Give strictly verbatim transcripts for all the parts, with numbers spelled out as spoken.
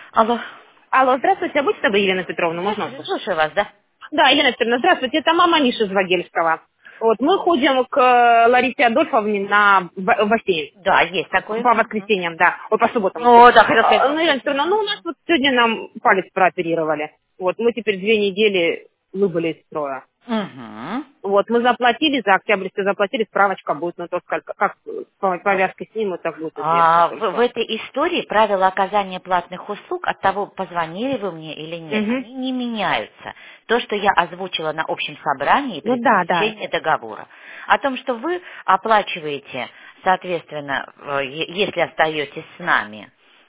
Алло. Алло, здравствуйте, а будь с тобой Елена Петровна, можно Здравствуйте, услышать? слушаю вас, да? Да, Елена Петровна, здравствуйте, это мама Миши Звагельского. Вот, мы ходим к э, Ларисе Адольфовне на ба- в бассейн. Да, есть такое. По Мгм. воскресеньям, да. Ой, по субботам, вообще. О, да, хотел сказать А, Ну, Елена Петровна, воскресенье. ну, у нас вот сегодня нам палец прооперировали. Вот, мы теперь две недели выбыли из строя. Угу. Вот, мы заплатили, за октябрьскую заплатили, справочка будет, но то, сколько, как по- повязкой снимут, так будет известно А в, в только. этой истории правила оказания платных услуг от того, позвонили вы мне или нет, Угу. они не меняются. То, что я озвучила на общем собрании Ну при да, да. заключении договора. О том, что вы оплачиваете, соответственно, э, е- если остаетесь с нами,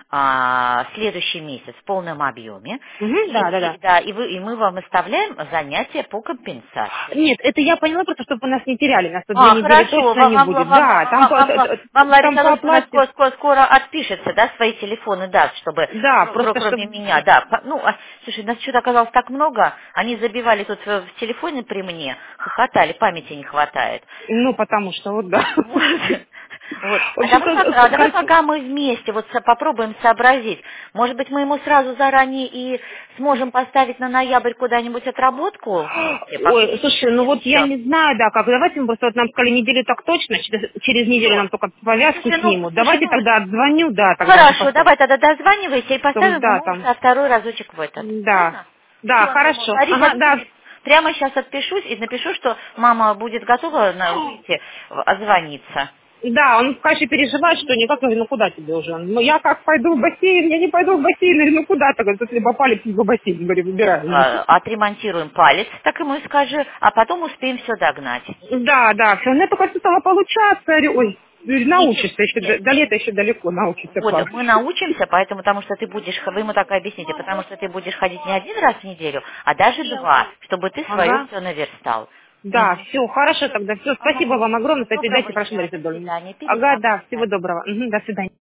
а, следующий месяц в полном объеме, Угу, и, да, да, да. и- да, и, вы- и мы вам выставляем занятия по компенсации. Нет, это я поняла просто, чтобы вы нас не теряли. Нас тут две А, недели хорошо, точно вам, не вам, вам, будет. вам, Да, там, вам, по- т- вам- т- вам там Лариса по Адольфовна оплате. скоро, скоро, скоро отпишется, да, свои телефоны даст, чтобы, Да, кро- кро- просто кроме чтобы... меня, да. По- Ну, а, слушай, нас что-то оказалось так много, они забивали тут в, в телефоне при мне, хохотали, памяти не хватает. Ну, потому что вот, да. Вот. Вот. В А общем, давай как- пока, а давай короче, пока мы вместе вот со- попробуем сообразить. Может быть, мы ему сразу заранее и сможем поставить на ноябрь куда-нибудь отработку вместе, ой, пообсудить еще слушай, ну вот я все. не знаю, да, как, давайте мы просто, вот нам сказали неделю так точно, через, через неделю Все. нам только повязку Слушай, ну, снимут. слушай, Давайте ну, тогда отзвоню, да, тогда уже хорошо, посмотрим. давай тогда дозванивайся и Потом, поставим да, ему там, со второй разочек в этот. да, Ладно? да, Все, ну, хорошо. Ларисе Ага, да. Адольфовне прямо сейчас отпишусь и напишу, что мама будет готова на выйти, в- озвониться. Да, он, конечно, переживает, что никак, говорю, ну куда тебе уже? Ну я как пойду в бассейн, я не пойду в бассейн, говорю, ну куда ты, говорит, тут либо палец, либо бассейн, говорю, Нет, выбирай. а, отремонтируем палец, так ему и скажи, а потом успеем все догнать. Да, да, все, у меня только что стало получаться, говорю, ой, говорю, Ничего, научишься еще, до, нет. до лета еще далеко, научишься Вот, плавать. мы научимся, поэтому, потому что ты будешь, вы ему так и объясните, потому что ты будешь ходить не один раз в неделю, а даже два, чтобы ты свое Ага, все наверстал. да, Мгм. все, хорошо Всё. тогда, все, Ага. спасибо вам огромное, за Доброго передачу, прошу, дня, Лариса до Анатольевна. свидания, Ага, передам, до да, всего свидания. доброго, Мгм, до свидания.